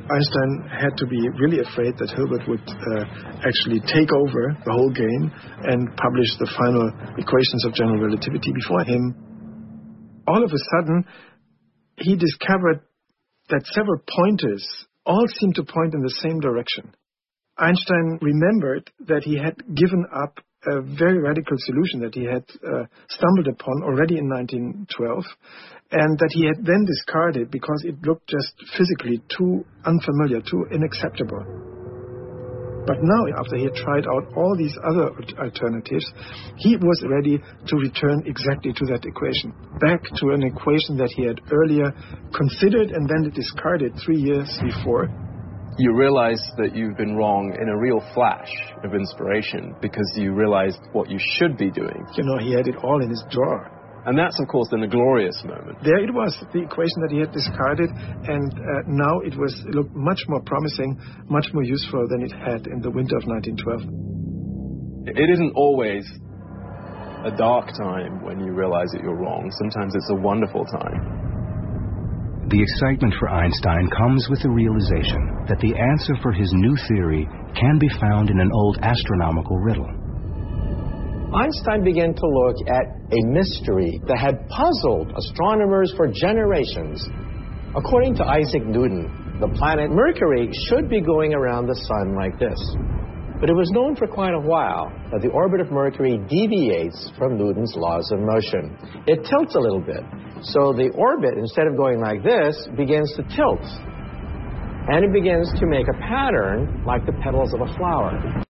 Einstein had to be really afraid that Hilbert would actually take over the whole game and publish the final equations of general relativity before him. All of a sudden, he discovered that several pointers all seemed to point in the same direction. Einstein remembered that he had given up a very radical solution that he had stumbled upon already in 1912, and that he had then discarded because it looked just physically too unfamiliar, too unacceptable. But now, after he had tried out all these other alternatives, he was ready to return exactly to that equation, back to an equation that he had earlier considered and then discarded 3 years before. You realize that you've been wrong in a real flash of inspiration because you realized what you should be doing. You know, he had it all in his drawer. And that's, of course, then a glorious moment. There it was, the equation that he had discarded, and now it looked much more promising, much more useful than it had in the winter of 1912. It isn't always a dark time when you realize that you're wrong. Sometimes it's a wonderful time. The excitement for Einstein comes with the realization that the answer for his new theory can be found in an old astronomical riddle. Einstein began to look at a mystery that had puzzled astronomers for generations. According to Isaac Newton, the planet Mercury should be going around the sun like this. But it was known for quite a while that the orbit of Mercury deviates from Newton's laws of motion. It tilts a little bit. So the orbit, instead of going like this, begins to tilt. And it begins to make a pattern like the petals of a flower.